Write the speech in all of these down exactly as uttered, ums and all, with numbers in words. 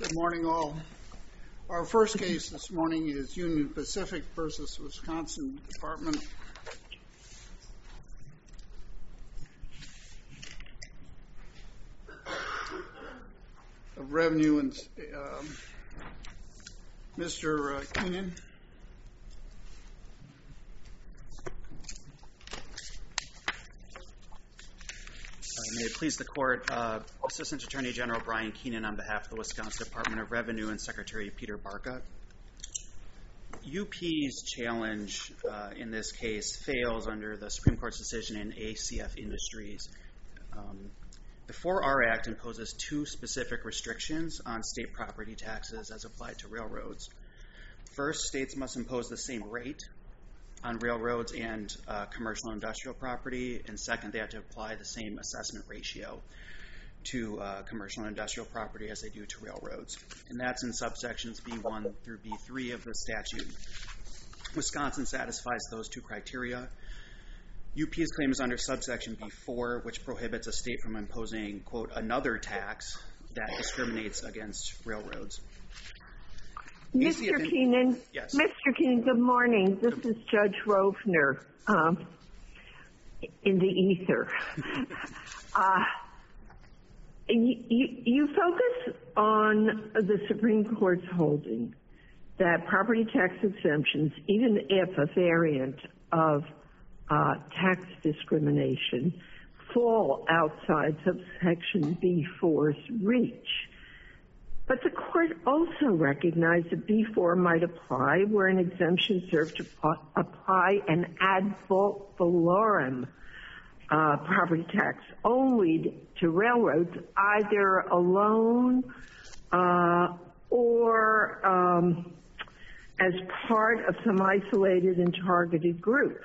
Good morning, all. Our first case this morning is Union Pacific versus Wisconsin Department of Revenue. And um, Mister Uh, Keenan. May it please the Court, uh, Assistant Attorney General Brian Keenan on behalf of the Wisconsin Department of Revenue and Secretary Peter Barca. U P's challenge uh, in this case fails under the Supreme Court's decision in A C F Industries. Um, the four R Act imposes two specific restrictions on state property taxes as applied to railroads. First, states must impose the same rate on railroads and uh, commercial and industrial property, and second, they have to apply the same assessment ratio to uh, commercial and industrial property as they do to railroads. And that's in subsections B one through B three of the statute. Wisconsin satisfies those two criteria. U P's claim is under subsection B four, which prohibits a state from imposing, quote, another tax that discriminates against railroads. Mister Keenan, yes. Mister Keenan, good morning. This is Judge Rovner um, in the ether. uh, you, you, you focus on the Supreme Court's holding that property tax exemptions, even if a variant of uh, tax discrimination, fall outside subsection B four's reach. But the court also recognized that B four might apply where an exemption served to apply an ad valorem uh, property tax only to railroads, either alone uh, or um, as part of some isolated and targeted group.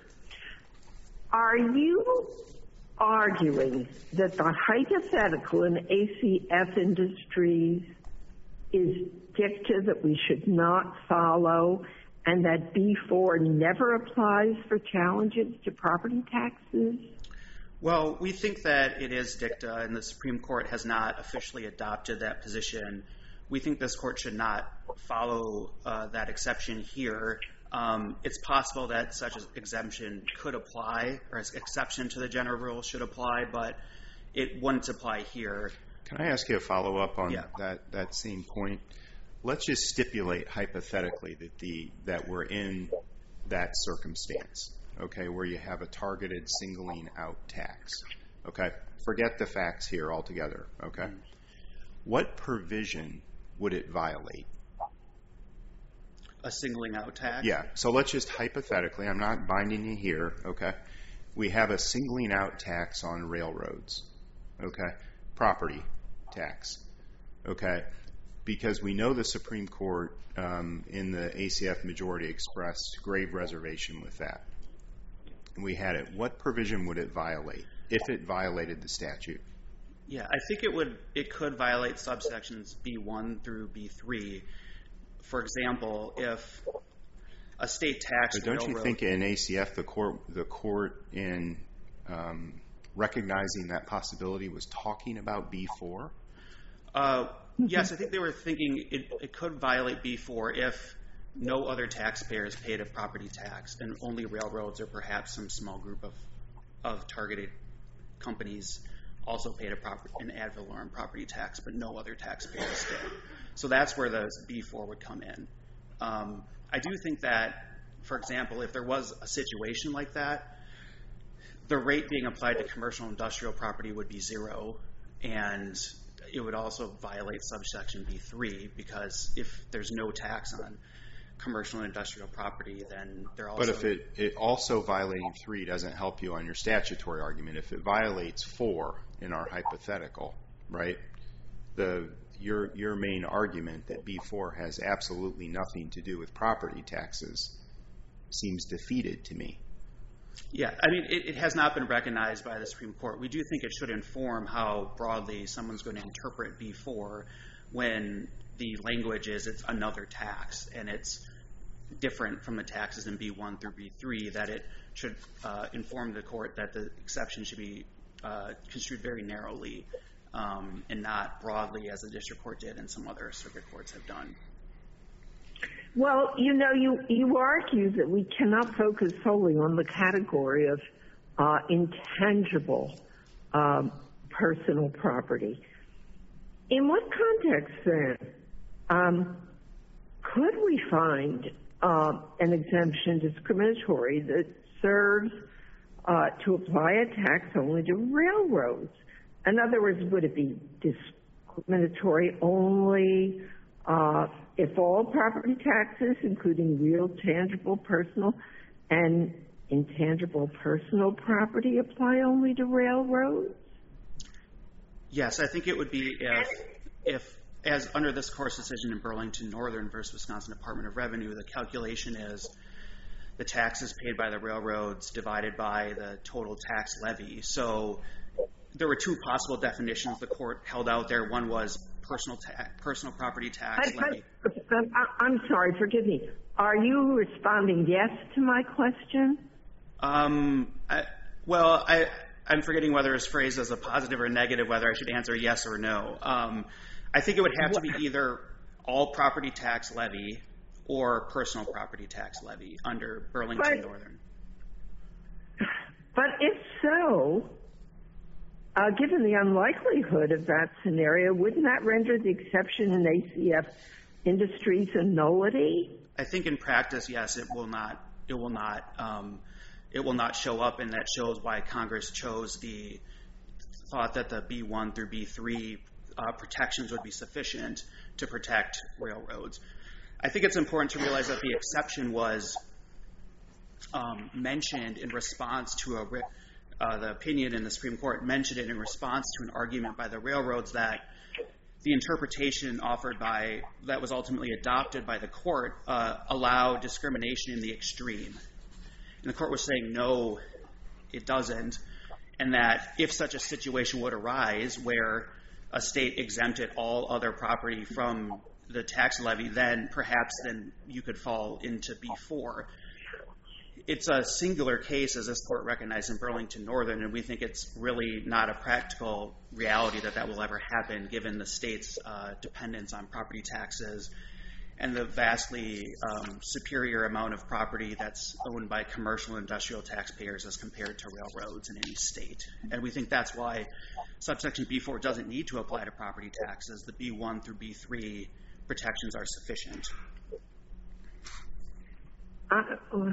Are you arguing that the hypothetical in A C F Industries is dicta that we should not follow, and that B four never applies for challenges to property taxes? Well, we think that it is dicta, and the Supreme Court has not officially adopted that position. We think this court should not follow uh, that exception here. Um, it's possible that such an exemption could apply, or an exception to the general rule should apply, but it wouldn't apply here. Can I ask you a follow-up on yeah. that, that same point? Let's just stipulate hypothetically that the that we're in that circumstance, okay, where you have a targeted singling out tax. Okay, forget the facts here altogether. Okay, mm-hmm. What provision would it violate? A singling out tax? Yeah. So let's just hypothetically, I'm not binding you here. Okay, we have a singling out tax on railroads. Okay, property tax, okay, because we know the Supreme Court um, in the A C F majority expressed grave reservation with that. And we had it. What provision would it violate if it violated the statute? Yeah, I think it would. It could violate subsections B one through B three. For example, if a state tax. But don't railroad, you think in A C F the court, the court in um, recognizing that possibility was talking about B four? Uh, yes, I think they were thinking it, it could violate B four if no other taxpayers paid a property tax and only railroads or perhaps some small group of, of targeted companies also paid a proper, an ad valorem property tax, but no other taxpayers did. So that's where the B four would come in. Um, I do think that, for example, if there was a situation like that, the rate being applied to commercial and industrial property would be zero, and it would also violate subsection B three, because if there's no tax on commercial and industrial property, then they're also... But if it, it also violating three doesn't help you on your statutory argument, if it violates four in our hypothetical, right, the your your main argument that B four has absolutely nothing to do with property taxes seems defeated to me. Yeah, I mean, it, it has not been recognized by the Supreme Court. We do think it should inform how broadly someone's going to interpret B four when the language is it's another tax, and it's different from the taxes in B one through B three, that it should uh, inform the court that the exception should be uh, construed very narrowly. um, and not broadly as the district court did and some other circuit courts have done. Well, you know, you, you argue that we cannot focus solely on the category of uh, intangible um, personal property. In what context, then, um, could we find uh, an exemption discriminatory that serves uh, to apply a tax only to railroads? In other words, would it be discriminatory only uh, if all property taxes, including real, tangible, personal, and intangible personal property, apply only to railroads? Yes, I think it would be if, if as under this court's decision in Burlington Northern versus Wisconsin Department of Revenue, the calculation is the taxes paid by the railroads divided by the total tax levy. So there were two possible definitions the court held out there. One was personal ta- personal property tax I, levy. I, I'm sorry, forgive me. Are you responding yes to my question? Um, I, well, I, I'm forgetting whether it's phrased as a positive or negative, whether I should answer yes or no. Um, I think it would have to be either all property tax levy or personal property tax levy under Burlington but, Northern. But if so, uh, given the unlikelihood of that scenario, wouldn't that render the exception in A C F Industries a nullity? I think in practice, yes, it will not. It will not. Um, it will not show up, and that shows why Congress chose the thought that the B one through B three uh, protections would be sufficient to protect railroads. I think it's important to realize that the exception was um, mentioned in response to a uh, the opinion in the Supreme Court mentioned it in response to an argument by the railroads that the interpretation offered by that was ultimately adopted by the court uh, allowed discrimination in the extreme. And the court was saying, no, it doesn't, and that if such a situation would arise where a state exempted all other property from the tax levy, then perhaps then you could fall into B four. It's a singular case, as this court recognized in Burlington Northern, and we think it's really not a practical reality that that will ever happen given the state's uh, dependence on property taxes and the vastly um, superior amount of property that's owned by commercial and industrial taxpayers as compared to railroads in any state. And we think that's why subsection B four doesn't need to apply to property taxes. The B one through B three protections are sufficient. Uh,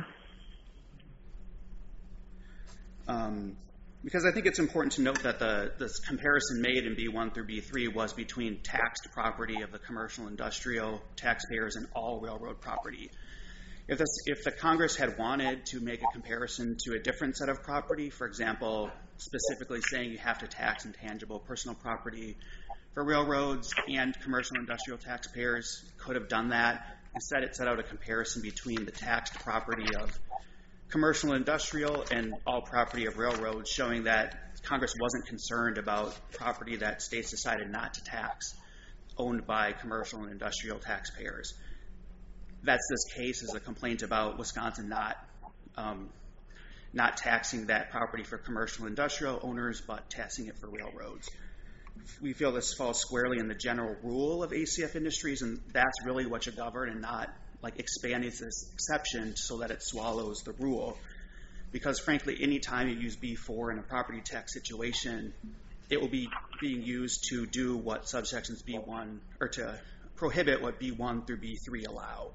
Um, because I think it's important to note that the this comparison made in B one through B three was between taxed property of the commercial industrial taxpayers and all railroad property. If, this, if the Congress had wanted to make a comparison to a different set of property, for example, specifically saying you have to tax intangible personal property for railroads and commercial industrial taxpayers, could have done that. Instead, it set out a comparison between the taxed property of commercial and industrial and all property of railroads, showing that Congress wasn't concerned about property that states decided not to tax, owned by commercial and industrial taxpayers. That's this case is a complaint about Wisconsin not um, not taxing that property for commercial and industrial owners, but taxing it for railroads. We feel this falls squarely in the general rule of A C F Industries, and that's really what should govern, and not like expanding this exception so that it swallows the rule. Because frankly, any time you use B four in a property tax situation, it will be being used to do what subsections B one, or to prohibit what B one through B three allow.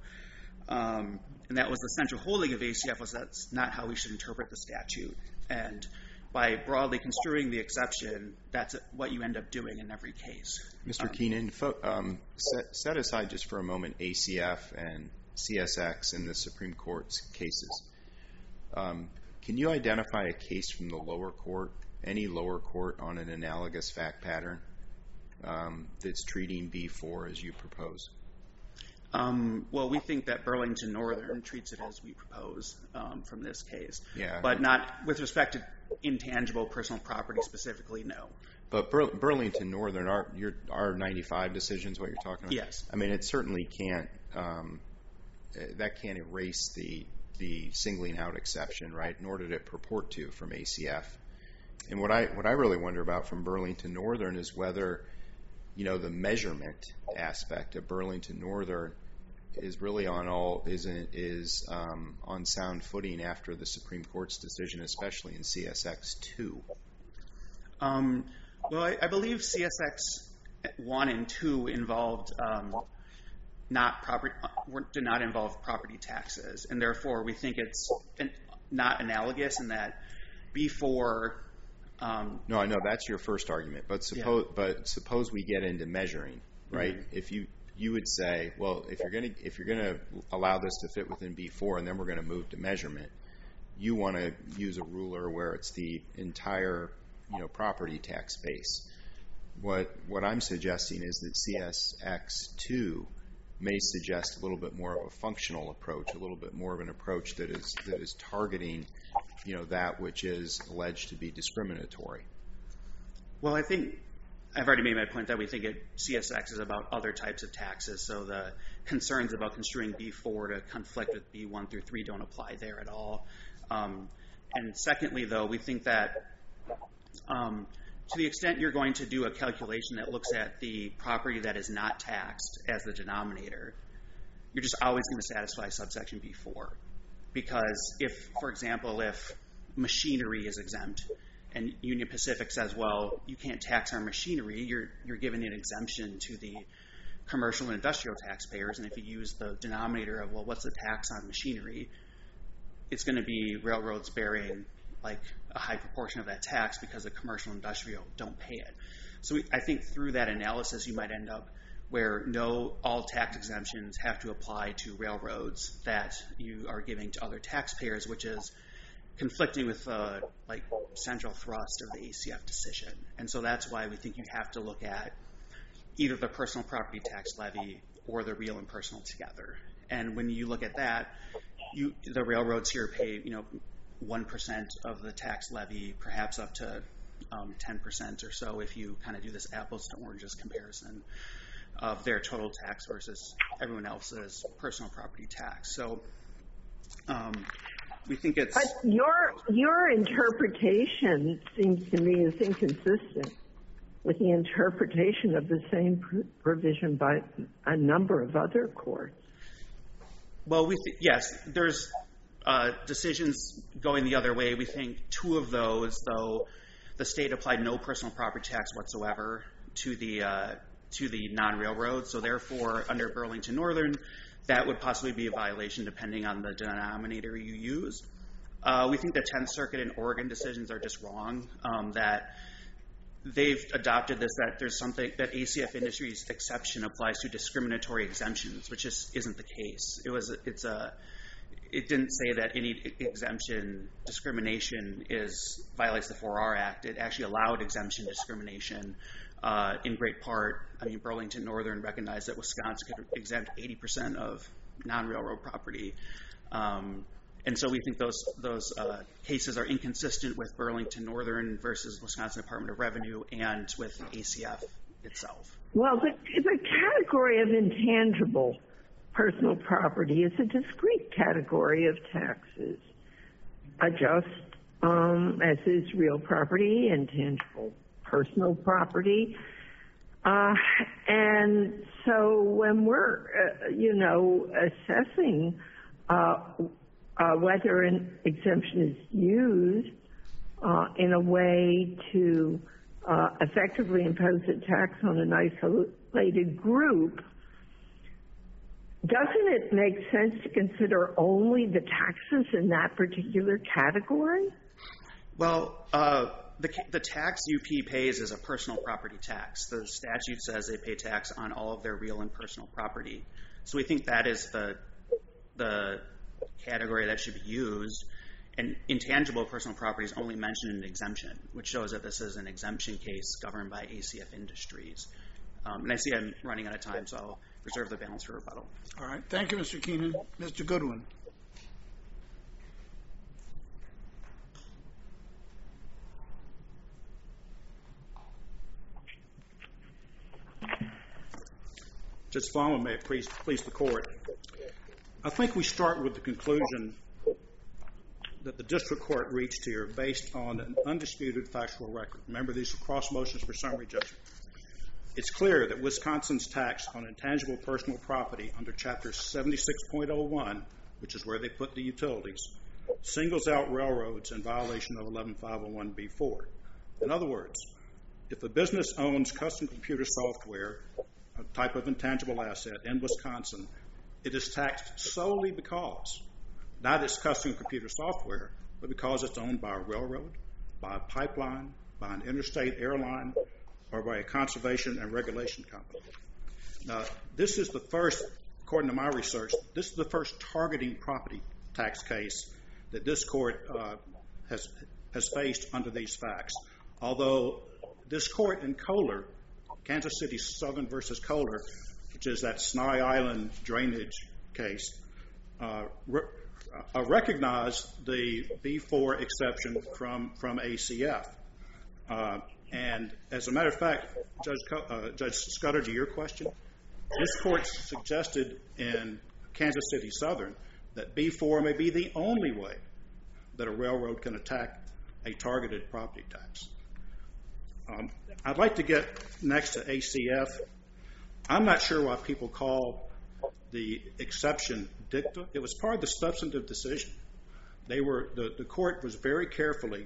Um, and that was the central holding of A C F, was that's not how we should interpret the statute. And by broadly construing the exception, that's what you end up doing in every case. Mister Um, Keenan, fo- um, set, set aside just for a moment A C F and C S X in the Supreme Court's cases. Um, can you identify a case from the lower court, any lower court, on an analogous fact pattern um, that's treating B four as you propose? Um, well, we think that Burlington Northern treats it as we propose um, from this case. Yeah. But not with respect to intangible personal property specifically, no. But Bur- Burlington Northern, our, your, our ninety-five decisions, what you're talking about? Yes. I mean, it certainly can't, um, that can't erase the the singling out exception, right? Nor did it purport to from A C F. And what I what I really wonder about from Burlington Northern is whether, you know, the measurement aspect of Burlington Northern is really on all isn't is um, on sound footing after the Supreme Court's decision, especially in C S X two. Um, well, I, I believe C S X one and two involved um, not property did not involve property taxes, and therefore we think it's an, not analogous in that B four. Um, no, I know that's your first argument, but suppose yeah. but suppose we get into measuring, right? Mm-hmm. If you you would say, well, if you're gonna if you're gonna allow this to fit within B four, and then we're going to move to measurement, you want to use a ruler where it's the entire, you know, property tax base. What what I'm suggesting is that C S X two may suggest a little bit more of a functional approach, a little bit more of an approach that is that is targeting, you know, that which is alleged to be discriminatory. Well, I think I've already made my point that we think it, C S X is about other types of taxes, so the concerns about construing B four to conflict with B one through three don't apply there at all. Um, and secondly, though, we think that um, to the extent you're going to do a calculation that looks at the property that is not taxed as the denominator, you're just always going to satisfy subsection B four. Because if, for example, if machinery is exempt and Union Pacific says, well, you can't tax our machinery, you're you're giving an exemption to the commercial and industrial taxpayers. And if you use the denominator of, well, what's the tax on machinery, it's going to be railroads bearing like a high proportion of that tax because the commercial and industrial don't pay it. So we, I think through that analysis, you might end up where no, all tax exemptions have to apply to railroads that you are giving to other taxpayers, which is conflicting with the like central thrust of the A C F decision. And so that's why we think you have to look at either the personal property tax levy or the real and personal together. And when you look at that, you the railroads here pay, you know, one percent of the tax levy, perhaps up to um, ten percent or so if you kind of do this apples to oranges comparison of their total tax versus everyone else's personal property tax. So um, we think it's... But your, your interpretation seems to me is inconsistent with the interpretation of the same provision by a number of other courts. Well, we th- yes, there's uh, decisions going the other way. We think two of those, though, the state applied no personal property tax whatsoever to the uh, to the non-railroad. So therefore, under Burlington Northern, that would possibly be a violation depending on the denominator you use. Uh, we think the tenth Circuit and Oregon decisions are just wrong, um, that they've adopted this, that there's something, that A C F Industries exception applies to discriminatory exemptions, which just isn't the case. It was, it's a, it didn't say that any exemption discrimination is, violates the four R Act. It actually allowed exemption discrimination uh, in great part. I mean, Burlington Northern recognized that Wisconsin could exempt eighty percent of non-railroad property. Um, And so we think those those uh, cases are inconsistent with Burlington Northern versus Wisconsin Department of Revenue and with A C F itself. Well, the, the category of intangible personal property is a discrete category of taxes, uh, just um, as is real property, intangible personal property. Uh, and so when we're, uh, you know, assessing uh, Uh, whether an exemption is used uh, in a way to uh, effectively impose a tax on an isolated group, doesn't it make sense to consider only the taxes in that particular category? Well, uh, the, the tax U P pays is a personal property tax. The statute says they pay tax on all of their real and personal property. So we think that is the the category that should be used, and intangible personal property is only mentioned in an exemption, which shows that this is an exemption case governed by A C F Industries. Um, and I see I'm running out of time, so I'll reserve the balance for rebuttal. All right. Thank you, Mister Keenan. Mister Goodwin. Judge Fallon, may it please, please the court. I think we start with the conclusion that the district court reached here based on an undisputed factual record. Remember, these are cross motions for summary judgment. It's clear that Wisconsin's tax on intangible personal property under Chapter seventy-six point oh one, which is where they put the utilities, singles out railroads in violation of eleven five oh one B four. In other words, if a business owns custom computer software, a type of intangible asset in Wisconsin, it is taxed solely because, not its custom computer software, but because it's owned by a railroad, by a pipeline, by an interstate airline, or by a conservation and regulation company. Now, this is the first, according to my research, this is the first targeting property tax case that this court uh, has has faced under these facts. Although this court in Kohler, Kansas City Southern versus Kohler, which is that Sny Island drainage case, uh, re- uh, recognized the B four exception from, from A C F. Uh, and as a matter of fact, Judge, Co- uh, Judge Scudder, to your question, this court suggested in Kansas City Southern that B four may be the only way that a railroad can attack a targeted property tax. Um, I'd like to get next to A C F. I'm not sure why people call the exception dicta. It was part of the substantive decision. They were the, the court was very carefully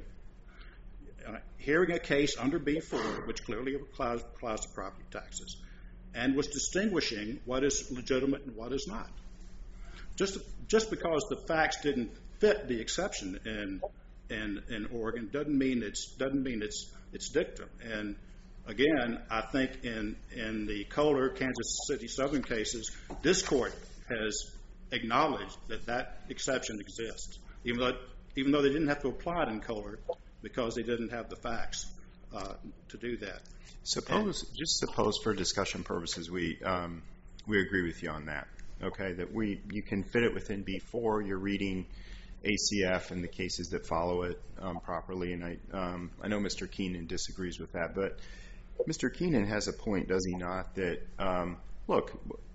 uh, hearing a case under B four, which clearly applies, applies to property taxes, and was distinguishing what is legitimate and what is not. Just just because the facts didn't fit the exception in in in Oregon doesn't mean it's doesn't mean it's it's dicta. And again, I think in in the Kohler, Kansas City Southern cases, this court has acknowledged that that exception exists, even though even though they didn't have to apply it in Kohler because they didn't have the facts uh, to do that. Suppose, and, just suppose for discussion purposes, we um, we agree with you on that. Okay, that we you can fit it within B four. You're reading A C F and the cases that follow it um, properly, and I um, I know Mister Keenan disagrees with that, but Mister Keenan has a point, does he not? That um, look,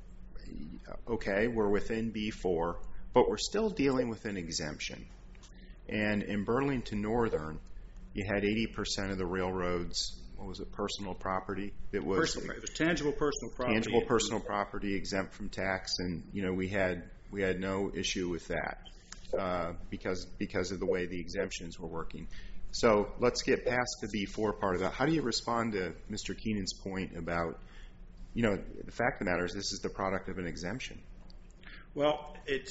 okay, we're within B four, but we're still dealing with an exemption. And in Burlington Northern, you had eighty percent of the railroads. What was it? Personal property. It was, personal, it was tangible personal property. Tangible personal property exempt from tax, and you know we had we had no issue with that uh, because because of the way the exemptions were working. So let's get past the B four part of that. How do you respond to Mister Keenan's point about, you know, the fact of the matter is this is the product of an exemption? Well, it's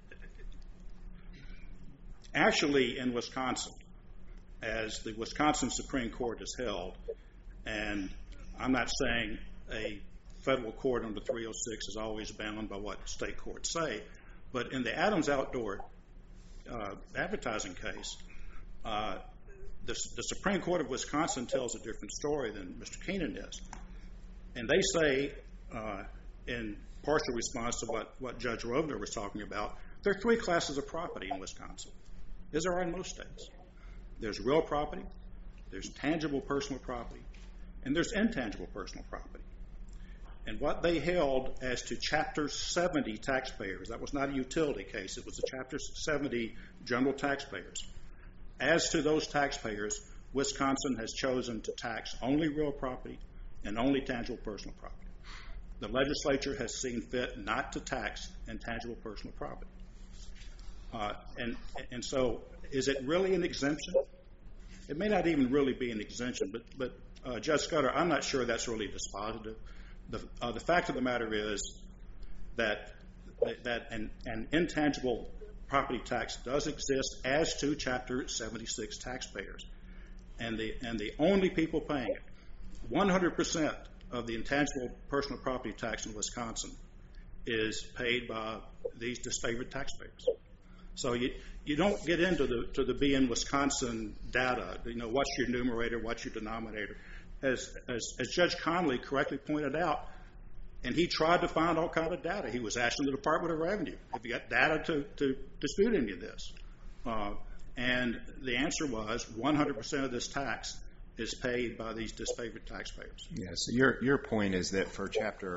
actually in Wisconsin, as the Wisconsin Supreme Court has held, and I'm not saying a federal court under three oh six is always bound by what state courts say, but in the Adams Outdoor uh, advertising case, uh, the, the Supreme Court of Wisconsin tells a different story than Mister Keenan is. And they say, uh, in partial response to what, what Judge Rovner was talking about, there are three classes of property in Wisconsin, as there are in most states. There's real property, there's tangible personal property, and there's intangible personal property. And what they held as to Chapter seventy taxpayers, that was not a utility case, it was a Chapter seventy general taxpayers. As to those taxpayers, Wisconsin has chosen to tax only real property and only tangible personal property. The legislature has seen fit not to tax intangible personal property. Uh, and, and so, is it really an exemption? It may not even really be an exemption, but, but uh, Judge Scudder, I'm not sure that's really dispositive. The, uh, the fact of the matter is that, that an, an intangible property tax does exist as to Chapter seventy-six taxpayers. And the, and the only people paying it, one hundred percent of the intangible personal property tax in Wisconsin is paid by these disfavored taxpayers. So you you don't get into the to the be in Wisconsin data. You know, what's your numerator, what's your denominator? As as, as Judge Conley correctly pointed out, and he tried to find all kind of data. He was asking the Department of Revenue, have you got data to, to dispute any of this? Uh, and the answer was one hundred percent of this tax is paid by these disfavored taxpayers. Yeah, so your your point is that for Chapter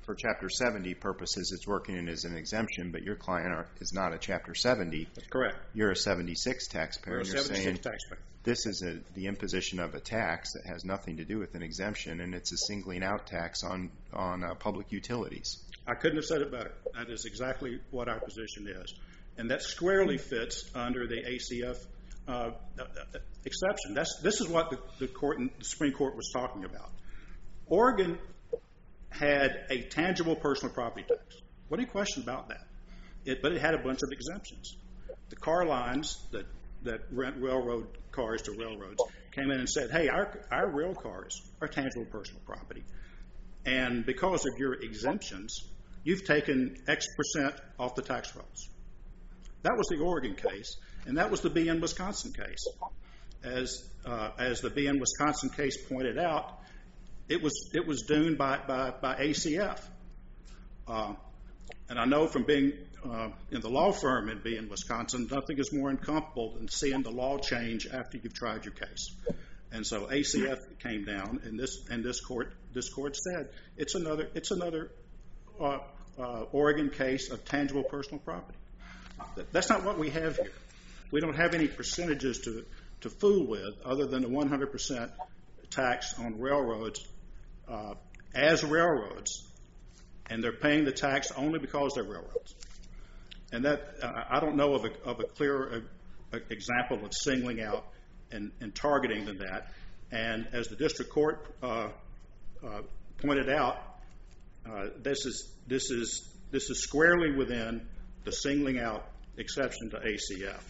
for Chapter seventy purposes, it's working in as an exemption, but your client are, is not a Chapter seventy. That's correct. You're a seventy-six taxpayer. We're a and you're seventy-six saying taxpayer. this is a, the imposition of a tax that has nothing to do with an exemption, and it's a singling out tax on, on uh, public utilities. I couldn't have said it better. That is exactly what our position is. And that squarely fits under the A C F uh, exception. That's, this is what the, the, court, the Supreme Court was talking about. Oregon had a tangible personal property tax. What any question about that? It, but it had a bunch of exemptions. The car lines that, that rent railroad cars to railroads came in and said, hey, our, our rail cars are tangible personal property. And because of your exemptions, you've taken X percent off the tax rolls. That was the Oregon case, and that was the B N Wisconsin case. As uh, as the B N Wisconsin case pointed out, it was it was doomed by by, by A C F. Uh, and I know from being uh, in the law firm in B N Wisconsin, nothing is more uncomfortable than seeing the law change after you've tried your case. And so A C F came down, and this and this court this court said it's another it's another uh, uh, Oregon case of tangible personal property. That's not what we have here. We don't have any percentages to to fool with other than a one hundred percent tax on railroads uh, as railroads, and they're paying the tax only because they're railroads. And that uh, I don't know of a of a clearer uh, example of singling out and, and targeting than that. And as the district court uh, uh, pointed out, uh, this is this is this is squarely within the singling out exception to A C F.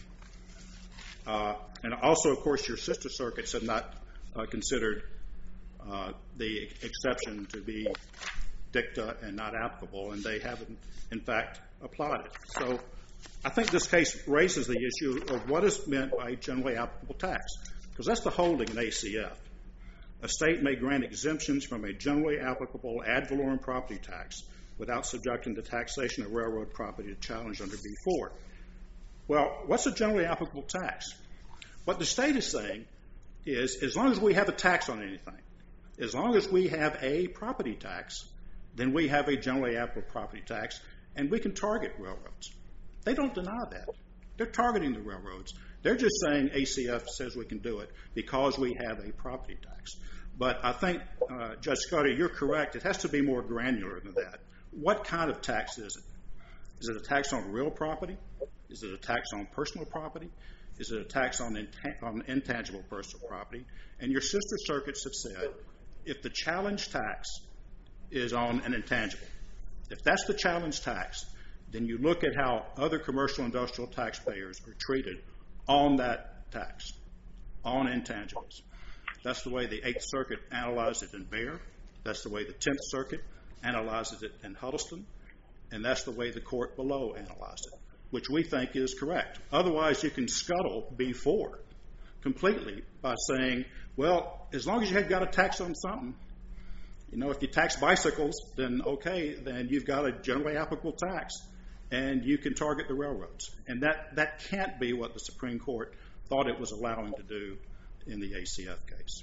Uh, and also, of course, your sister circuits have not uh, considered uh, the exception to be dicta and not applicable, and they haven't, in fact, applied it. So I think this case raises the issue of what is meant by generally applicable tax, because that's the holding in A C F. A state may grant exemptions from a generally applicable ad valorem property tax without subjecting the taxation of railroad property to challenge under B four. Well, what's a generally applicable tax? What the state is saying is, as long as we have a tax on anything, as long as we have a property tax, then we have a generally applicable property tax, and we can target railroads. They don't deny that. They're targeting the railroads. They're just saying A C F says we can do it because we have a property tax. But I think, uh, Judge Scotty, you're correct. It has to be more granular than that. What kind of tax is it? Is it a tax on real property? Is it a tax on personal property? Is it a tax on, int- on intangible personal property? And your sister circuits have said, if the challenge tax is on an intangible, if that's the challenge tax, then you look at how other commercial industrial taxpayers are treated on that tax, on intangibles. That's the way the Eighth Circuit analyzed it in Bayer. That's the way the Tenth Circuit analyzes it in Huddleston. And that's the way the court below analyzed it, which we think is correct. Otherwise, you can scuttle B four completely by saying, well, as long as you have got a tax on something, you know, if you tax bicycles, then okay, then you've got a generally applicable tax, and you can target the railroads. And that, that can't be what the Supreme Court thought it was allowing to do in the A C F case.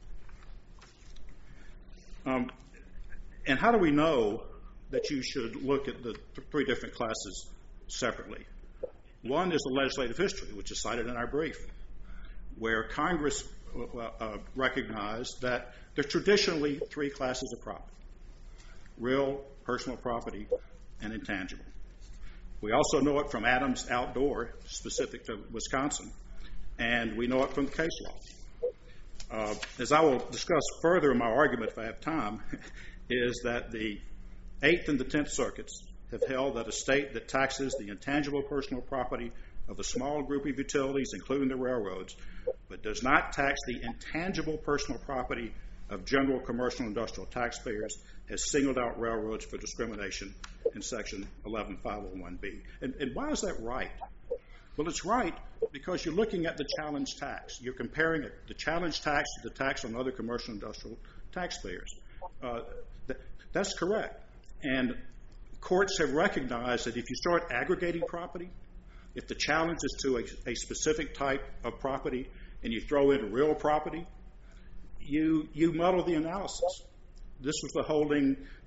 Um, and how do we know that you should look at the th- three different classes separately? One is the legislative history, which is cited in our brief, where Congress uh, uh, recognized that there are traditionally three classes of property: real, personal property, and intangible. We also know it from Adams Outdoor, specific to Wisconsin, and we know it from the case law. Uh, as I will discuss further in my argument if I have time, is that the Eighth and the Tenth Circuits have held that a state that taxes the intangible personal property of a small group of utilities, including the railroads, but does not tax the intangible personal property of general commercial industrial taxpayers, has singled out railroads for discrimination in Section eleven five oh one B. And, and why is that right? Well, it's right because you're looking at the challenge tax. You're comparing it, the challenge tax to the tax on other commercial industrial taxpayers. Uh, th- that's correct. And courts have recognized that if you start aggregating property, if the challenge is to a, a specific type of property and you throw in real property, you you muddle the analysis. This was the holding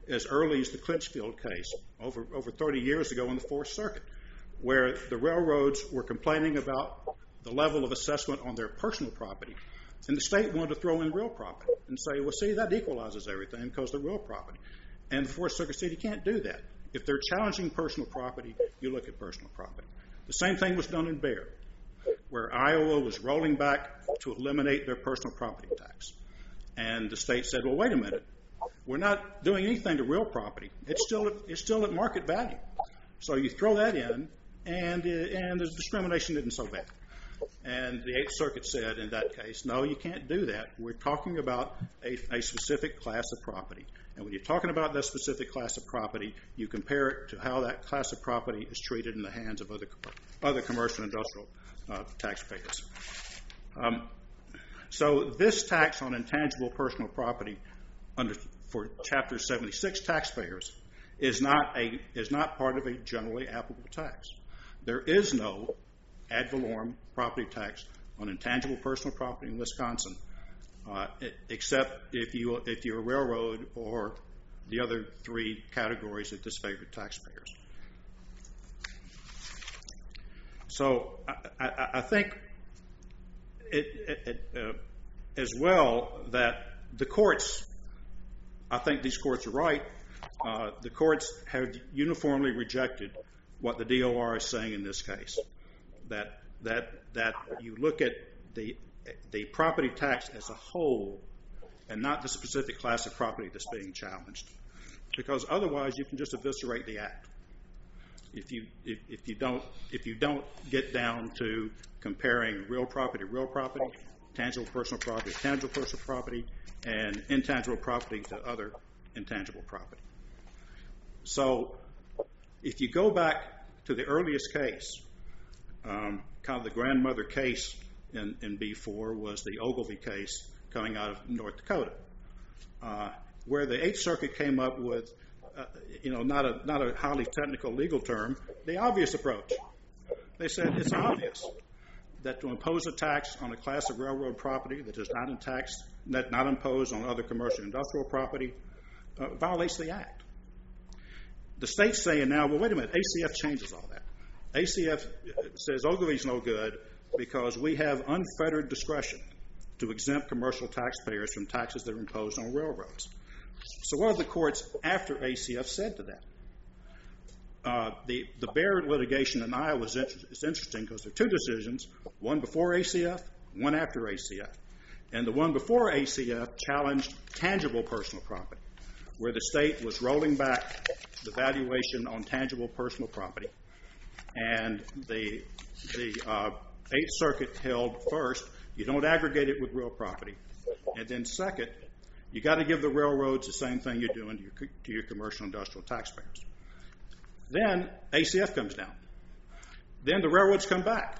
as early as the Clinchfield case over, over thirty years ago in the Fourth Circuit, where the railroads were complaining about the level of assessment on their personal property, and the state wanted to throw in real property and say, well, see, that equalizes everything because they're real property. And the Fourth Circuit said you can't do that. If they're challenging personal property, you look at personal property. The same thing was done in Bear, where Iowa was rolling back to eliminate their personal property tax. And the state said, well, wait a minute. We're not doing anything to real property. It's still, it's still at market value. So you throw that in, and, and the discrimination isn't so bad. And the Eighth Circuit said in that case, no, you can't do that. We're talking about a, a specific class of property. And when you're talking about that specific class of property, you compare it to how that class of property is treated in the hands of other, other commercial and industrial uh, taxpayers. Um, so this tax on intangible personal property under, for Chapter seventy-six taxpayers is not, a, is not part of a generally applicable tax. There is no ad valorem property tax on intangible personal property in Wisconsin, uh, except if, you, if you're a railroad or the other three categories of disfavored taxpayers. So I, I, I think it, it, it, uh, as well that the courts, I think these courts are right, uh, the courts have uniformly rejected what the D O R is saying in this case. That that that you look at the the property tax as a whole and not the specific class of property that's being challenged, because otherwise you can just eviscerate the act. If you if, if you don't if you don't get down to comparing real property, real property, tangible personal property, tangible personal property, and intangible property to other intangible property. So if you go back to the earliest case, Um, kind of the grandmother case in, in B four was the Ogilvie case coming out of North Dakota, uh, where the Eighth Circuit came up with, uh, you know, not a not a highly technical legal term, the obvious approach. They said it's obvious that to impose a tax on a class of railroad property that is not in tax, that not imposed on other commercial and industrial property, uh, violates the act. The state's saying now, well, wait a minute, A C F changes all that. A C F says Ogilvie's no good because we have unfettered discretion to exempt commercial taxpayers from taxes that are imposed on railroads. So what have the courts after A C F said to that? Uh, the, the Bear litigation in Iowa is, inter- is interesting because there are two decisions, one before A C F, one after A C F. And the one before A C F challenged tangible personal property, where the state was rolling back the valuation on tangible personal property. And the, the uh, Eighth Circuit held first, you don't aggregate it with real property. And then second, you got to give the railroads the same thing you're doing to your, to your commercial industrial taxpayers. Then A C F comes down. Then the railroads come back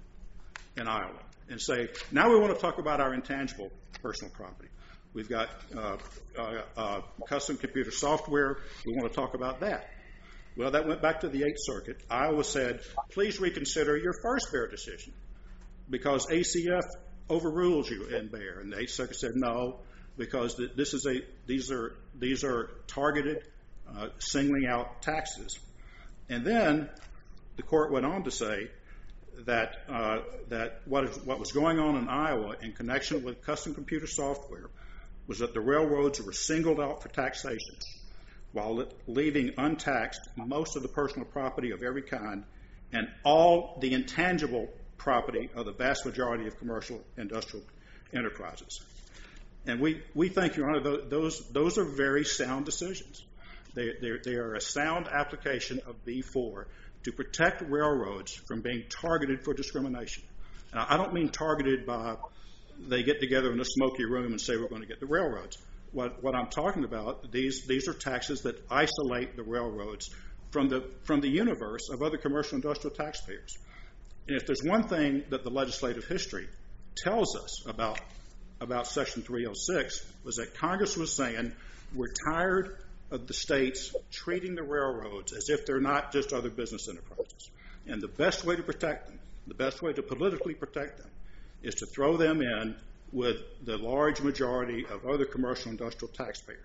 in Iowa and say, now we want to talk about our intangible personal property. We've got uh, uh, uh, custom computer software. We want to talk about that. Well, that went back to the Eighth Circuit. Iowa said, please reconsider your first Bear decision because A C F overrules you in Bear. And the Eighth Circuit said no, because this is a these are these are targeted, uh, singling out taxes. And then the court went on to say that uh, that what is, what was going on in Iowa in connection with custom computer software was that the railroads were singled out for taxation, while leaving untaxed most of the personal property of every kind and all the intangible property of the vast majority of commercial industrial enterprises. And we, we think, Your Honor, those, those are very sound decisions. They, they are a sound application of B four to protect railroads from being targeted for discrimination. Now, I don't mean targeted by they get together in a smoky room and say we're going to get the railroads. What, what I'm talking about, these these are taxes that isolate the railroads from the from the universe of other commercial industrial taxpayers. And if there's one thing that the legislative history tells us about about Section three oh six was that Congress was saying we're tired of the states treating the railroads as if they're not just other business enterprises. And the best way to protect them, the best way to politically protect them, is to throw them in with the large majority of other commercial industrial taxpayers.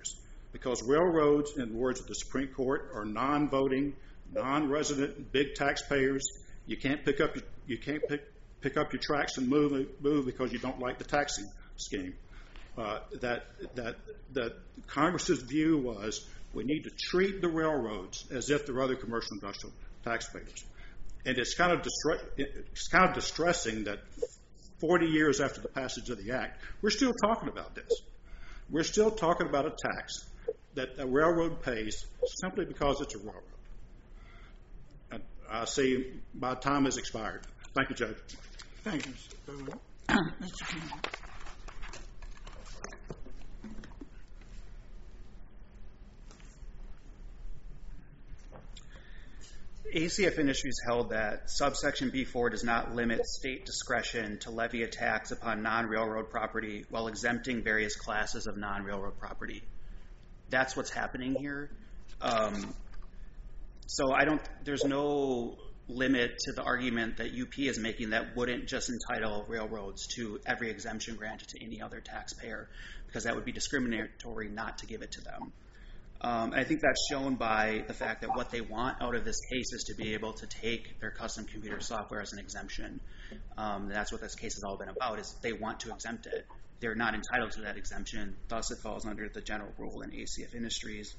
because railroads, in the words of the Supreme Court, are non-voting, non-resident, big taxpayers. You can't pick up your, you can't pick, pick up your tracks and move move because you don't like the taxing scheme. Uh, that that that Congress's view was we need to treat the railroads as if they're other commercial industrial taxpayers, and it's kind of distre- it's kind of distressing that forty years after the passage of the act, we're still talking about this. We're still talking about a tax that a railroad pays simply because it's a railroad. And I see my time has expired. Thank you, Judge. Thank you, Mister Mister Keenan. A C F Industries held that subsection B four does not limit state discretion to levy a tax upon non-railroad property while exempting various classes of non-railroad property. That's what's happening here. Um, so I don't, there's no limit to the argument that U P is making that wouldn't just entitle railroads to every exemption granted to any other taxpayer, because that would be discriminatory not to give it to them. Um, and I think that's shown by the fact that what they want out of this case is to be able to take their custom computer software as an exemption. Um, and that's what this case has all been about, is they want to exempt it. They're not entitled to that exemption, thus it falls under the general rule in A C F Industries.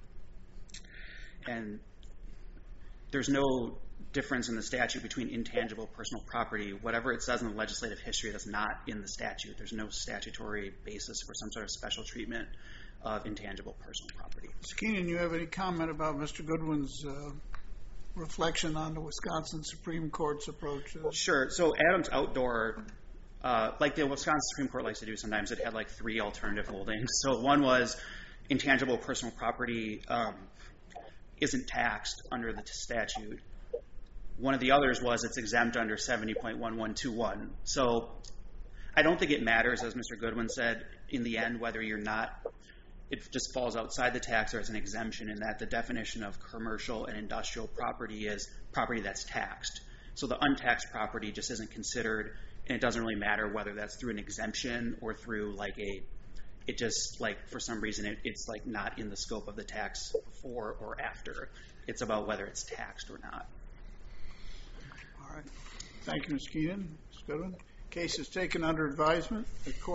And there's no difference in the statute between intangible personal property. Whatever it says in the legislative history, that's not in the statute. There's no statutory basis for some sort of special treatment of intangible personal property. Mister Keenan, you have any comment about Mister Goodwin's uh, reflection on the Wisconsin Supreme Court's approach to this? Sure. So Adams Outdoor, uh, like the Wisconsin Supreme Court likes to do sometimes, it had like three alternative holdings. So one was intangible personal property um, isn't taxed under the statute. One of the others was it's exempt under seventy point one one two one. So I don't think it matters, as Mister Goodwin said, in the end, whether you're not, it just falls outside the tax or as an exemption, in that the definition of commercial and industrial property is property that's taxed. So the untaxed property just isn't considered, and it doesn't really matter whether that's through an exemption or through like a, it just like for some reason it, it's like not in the scope of the tax before or after. It's about whether it's taxed or not. All right. Thank you, Mister Keenan. Mister Goodwin. Case is taken under advisement. The court